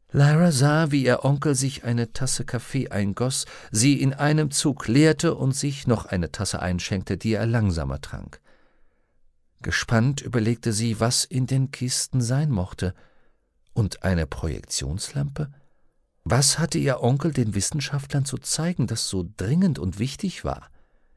Lyra sah, wie ihr Onkel sich eine Tasse Kaffee eingoss, sie in einem Zug leerte und sich noch eine Tasse einschenkte, die er langsamer trank. Gespannt überlegte sie, was in den Kisten sein mochte. Und eine Projektionslampe? Was hatte ihr Onkel den Wissenschaftlern zu zeigen, das so dringend und wichtig war?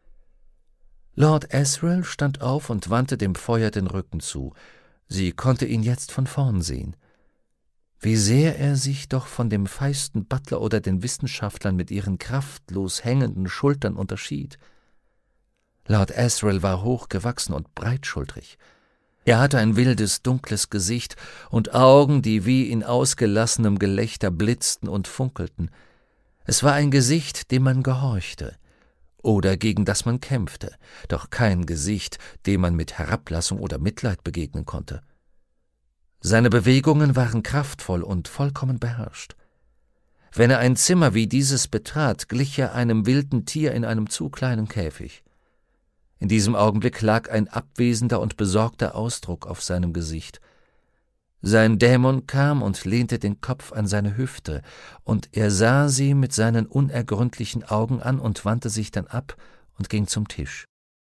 Lord Asriel stand auf und wandte dem Feuer den Rücken zu. Sie konnte ihn jetzt von vorn sehen. Wie sehr er sich doch von dem feisten Butler oder den Wissenschaftlern mit ihren kraftlos hängenden Schultern unterschied. Lord Asriel war hochgewachsen und breitschultrig. Er hatte ein wildes, dunkles Gesicht und Augen, die wie in ausgelassenem Gelächter blitzten und funkelten. Es war ein Gesicht, dem man gehorchte oder gegen das man kämpfte, doch kein Gesicht, dem man mit Herablassung oder Mitleid begegnen konnte. Seine Bewegungen waren kraftvoll und vollkommen beherrscht. Wenn er ein Zimmer wie dieses betrat, glich er einem wilden Tier in einem zu kleinen Käfig. In diesem Augenblick lag ein abwesender und besorgter Ausdruck auf seinem Gesicht. Sein Dämon kam und lehnte den Kopf an seine Hüfte, und er sah sie mit seinen unergründlichen Augen an und wandte sich dann ab und ging zum Tisch.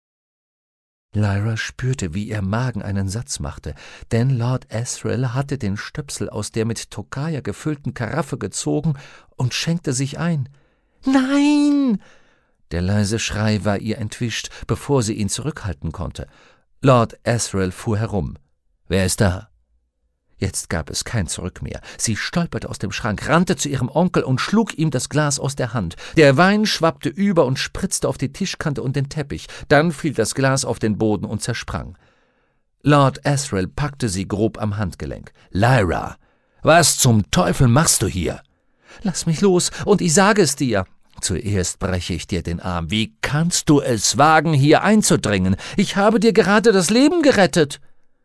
Lyra spürte, wie ihr Magen einen Satz machte, denn Lord Asriel hatte den Stöpsel aus der mit Tokaja gefüllten Karaffe gezogen und schenkte sich ein. »Nein!« Der leise Schrei war ihr entwischt, bevor sie ihn zurückhalten konnte. Lord Asriel fuhr herum. »Wer ist da?« Jetzt gab es kein Zurück mehr. Sie stolperte aus dem Schrank, rannte zu ihrem Onkel und schlug ihm das Glas aus der Hand. Der Wein schwappte über und spritzte auf die Tischkante und den Teppich. Dann fiel das Glas auf den Boden und zersprang. Lord Asriel packte sie grob am Handgelenk. »Lyra, was zum Teufel machst du hier?« »Lass mich los, und ich sage es dir.« »Zuerst breche ich dir den Arm. Wie kannst du es wagen, hier einzudringen? Ich habe dir gerade das Leben gerettet!«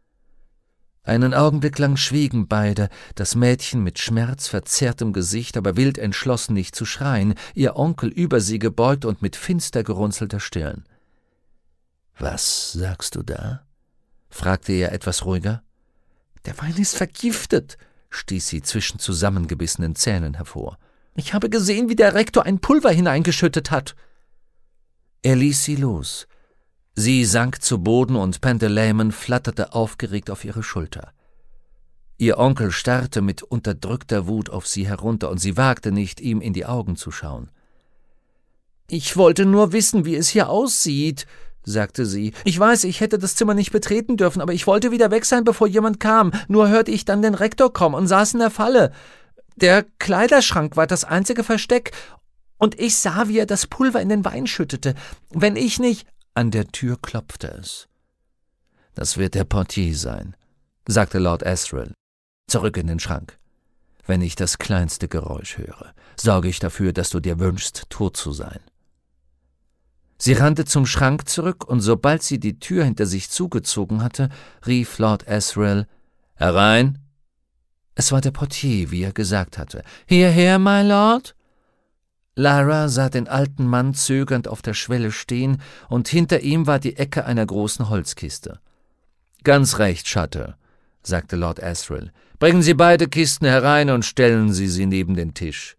Einen Augenblick lang schwiegen beide, das Mädchen mit schmerzverzerrtem Gesicht, aber wild entschlossen, nicht zu schreien, ihr Onkel über sie gebeugt und mit finster gerunzelter Stirn. »Was sagst du da?« fragte er etwas ruhiger. »Der Wein ist vergiftet«, stieß sie zwischen zusammengebissenen Zähnen hervor. »Ich habe gesehen, wie der Rektor ein Pulver hineingeschüttet hat.« Er ließ sie los. Sie sank zu Boden und Pantaleimon flatterte aufgeregt auf ihre Schulter. Ihr Onkel starrte mit unterdrückter Wut auf sie herunter, und sie wagte nicht, ihm in die Augen zu schauen. »Ich wollte nur wissen, wie es hier aussieht«, sagte sie. »Ich weiß, ich hätte das Zimmer nicht betreten dürfen, aber ich wollte wieder weg sein, bevor jemand kam. Nur hörte ich dann den Rektor kommen und saß in der Falle. Der Kleiderschrank war das einzige Versteck, und ich sah, wie er das Pulver in den Wein schüttete. Wenn ich nicht...« An der Tür klopfte es. »Das wird der Portier sein«, sagte Lord Asriel. »Zurück in den Schrank. Wenn ich das kleinste Geräusch höre, sorge ich dafür, dass du dir wünschst, tot zu sein.« Sie rannte zum Schrank zurück, und sobald sie die Tür hinter sich zugezogen hatte, rief Lord Asriel: »Herein!« Es war der Portier, wie er gesagt hatte. »Hierher, my Lord?« Lyra sah den alten Mann zögernd auf der Schwelle stehen, und hinter ihm war die Ecke einer großen Holzkiste. »Ganz recht, Shutter«, sagte Lord Asriel. »Bringen Sie beide Kisten herein und stellen Sie sie neben den Tisch.«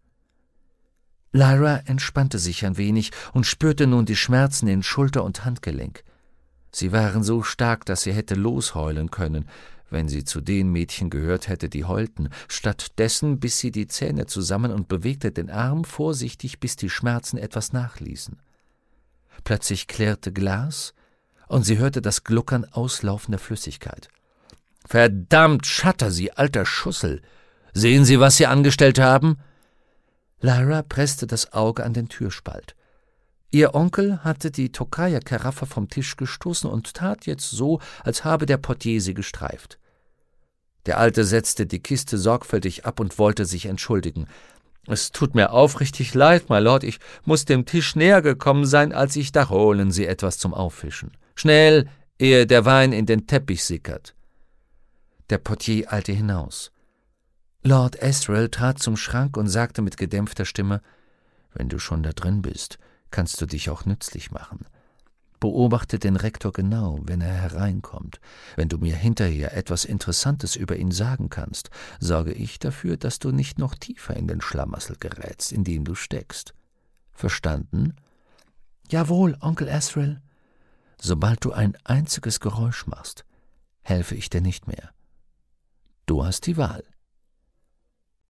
Lyra entspannte sich ein wenig und spürte nun die Schmerzen in Schulter und Handgelenk. Sie waren so stark, dass sie hätte losheulen können, wenn sie zu den Mädchen gehört hätte, die heulten. Stattdessen biss sie die Zähne zusammen und bewegte den Arm vorsichtig, bis die Schmerzen etwas nachließen. Plötzlich klirrte Glas, und sie hörte das Gluckern auslaufender Flüssigkeit. »Verdammt, Shutter, Sie alter Schussel! Sehen Sie, was Sie angestellt haben?« Lyra presste das Auge an den Türspalt. Ihr Onkel hatte die Tokaja-Karaffe vom Tisch gestoßen und tat jetzt so, als habe der Portier sie gestreift. Der Alte setzte die Kiste sorgfältig ab und wollte sich entschuldigen. »Es tut mir aufrichtig leid, my Lord, ich muß dem Tisch näher gekommen sein, als ich dachte. Holen Sie etwas zum Auffischen. Schnell, ehe der Wein in den Teppich sickert.« Der Portier eilte hinaus. Lord Asriel trat zum Schrank und sagte mit gedämpfter Stimme: »Wenn du schon da drin bist, kannst du dich auch nützlich machen. Beobachte den Rektor genau, wenn er hereinkommt. Wenn du mir hinterher etwas Interessantes über ihn sagen kannst, sorge ich dafür, dass du nicht noch tiefer in den Schlamassel gerätst, in den du steckst. Verstanden?« »Jawohl, Onkel Asriel.« »Sobald du ein einziges Geräusch machst, helfe ich dir nicht mehr. Du hast die Wahl.«